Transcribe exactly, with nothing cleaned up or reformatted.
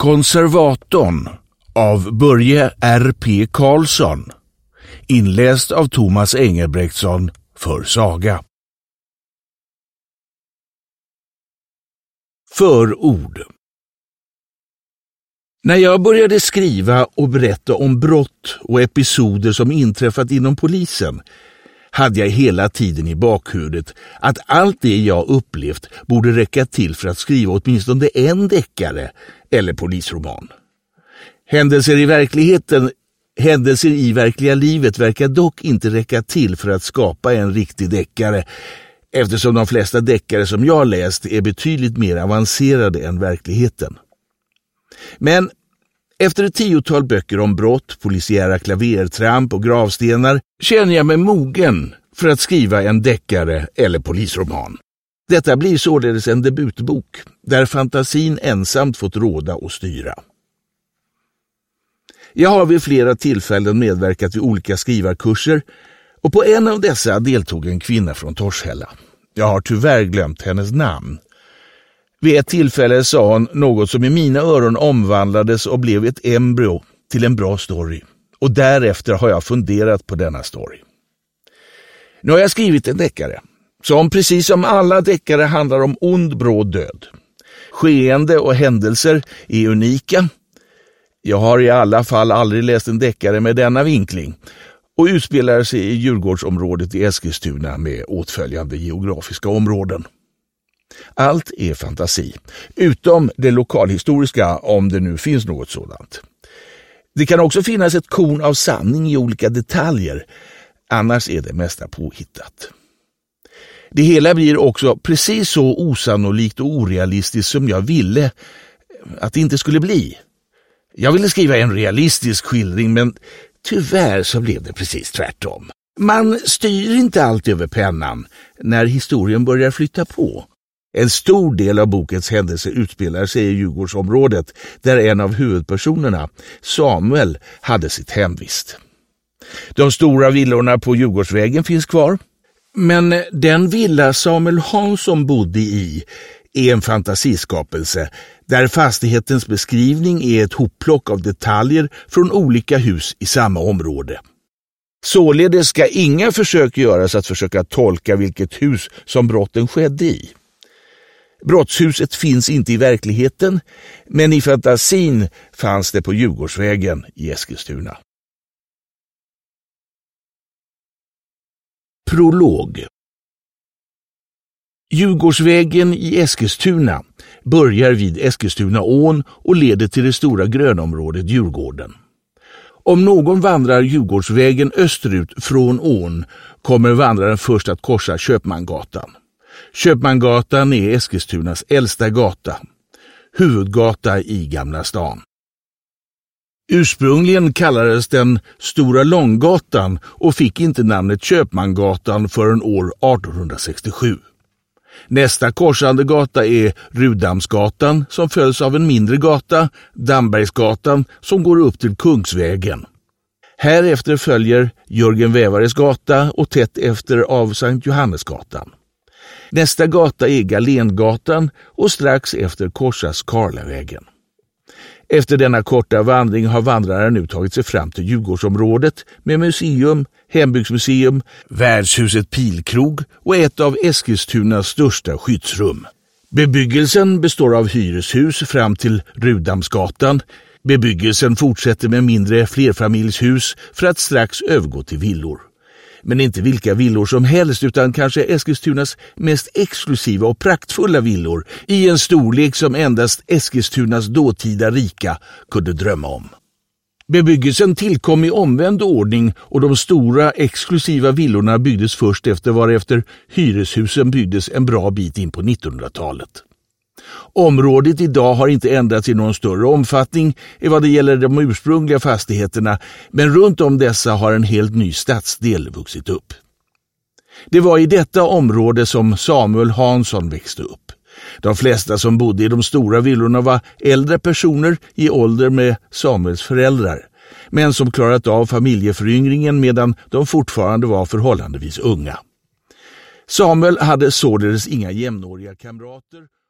Konservatorn av Börje R P Karlsson, inläst av Thomas Engelbrektsson för Saga. Förord. När jag började skriva och berätta om brott och episoder som inträffat inom polisen hade jag hela tiden i bakhuvudet att allt det jag upplevt borde räcka till för att skriva åtminstone en deckare eller polisroman. Händelser i verkligheten, händelser i verkliga livet verkar dock inte räcka till för att skapa en riktig deckare, eftersom de flesta deckare som jag läst är betydligt mer avancerade än verkligheten. Men efter ett tiotal böcker om brott, polisiära klavertramp och gravstenar känner jag mig mogen för att skriva en deckare eller polisroman. Detta blir således en debutbok där fantasin ensamt fått råda och styra. Jag har vid flera tillfällen medverkat vid olika skrivarkurser och på en av dessa deltog en kvinna från Torshälla. Jag har tyvärr glömt hennes namn. Vid ett tillfälle sa hon något som i mina öron omvandlades och blev ett embryo till en bra story. Och därefter har jag funderat på denna story. Nu har jag skrivit en deckare som precis som alla deckare handlar om ond bråd död. Skeende och händelser är unika. Jag har i alla fall aldrig läst en deckare med denna vinkling och utspelar sig i Djurgårdsområdet i Eskilstuna med åtföljande geografiska områden. Allt är fantasi, utom det lokalhistoriska om det nu finns något sådant. Det kan också finnas ett korn av sanning i olika detaljer, annars är det mesta påhittat. Det hela blir också precis så osannolikt och orealistiskt som jag ville att det inte skulle bli. Jag ville skriva en realistisk skildring, men tyvärr så blev det precis tvärtom. Man styr inte allt över pennan när historien börjar flytta på. En stor del av bokens händelser utspelar sig i Djurgårdsområdet där en av huvudpersonerna, Samuel, hade sitt hemvist. De stora villorna på Djurgårdsvägen finns kvar, men den villa Samuel Hansson bodde i är en fantasiskapelse där fastighetens beskrivning är ett hopplock av detaljer från olika hus i samma område. Således ska inga försök göras att försöka tolka vilket hus som brotten skedde i. Brottshuset finns inte i verkligheten, men i fantasin fanns det på Djurgårdsvägen i Eskilstuna. Prolog. Djurgårdsvägen i Eskilstuna börjar vid Eskilstunaån och leder till det stora grönområdet Djurgården. Om någon vandrar Djurgårdsvägen österut från ån kommer vandraren först att korsa Köpmangatan. Köpmangatan är Eskilstunas äldsta gata, huvudgata i Gamla stan. Ursprungligen kallades den Stora Långgatan och fick inte namnet Köpmangatan förrän år artonhundrasextiosju. Nästa korsande gata är Rudamsgatan som följs av en mindre gata, Dambergsgatan, som går upp till Kungsvägen. Härefter följer Jörgen Vävares gata och tätt efter av Sankt Johannesgatan. Nästa gata är Galengatan och strax efter korsas Karlavägen. Efter denna korta vandring har vandraren nu tagit sig fram till Djurgårdsområdet med museum, hembygdsmuseum, värdshuset Pilkrog och ett av Eskilstunas största skyddsrum. Bebyggelsen består av hyreshus fram till Rudamsgatan. Bebyggelsen fortsätter med mindre flerfamiljshus för att strax övergå till villor. Men inte vilka villor som helst utan kanske Eskilstunas mest exklusiva och praktfulla villor i en storlek som endast Eskilstunas dåtida rika kunde drömma om. Bebyggelsen tillkom i omvänd ordning och de stora exklusiva villorna byggdes först efter varefter hyreshusen byggdes en bra bit in på nittonhundratalet. Området idag har inte ändrats i någon större omfattning i vad det gäller de ursprungliga fastigheterna, men runt om dessa har en helt ny stadsdel vuxit upp. Det var i detta område som Samuel Hansson växte upp. De flesta som bodde i de stora villorna var äldre personer i ålder med Samuels föräldrar, men som klarat av familjeföryngringen medan de fortfarande var förhållandevis unga. Samuel hade således inga jämnåriga kamrater